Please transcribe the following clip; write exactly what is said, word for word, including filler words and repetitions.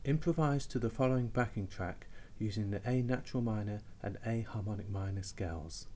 Improvise to the following backing track using the A natural minor and A harmonic minor scales.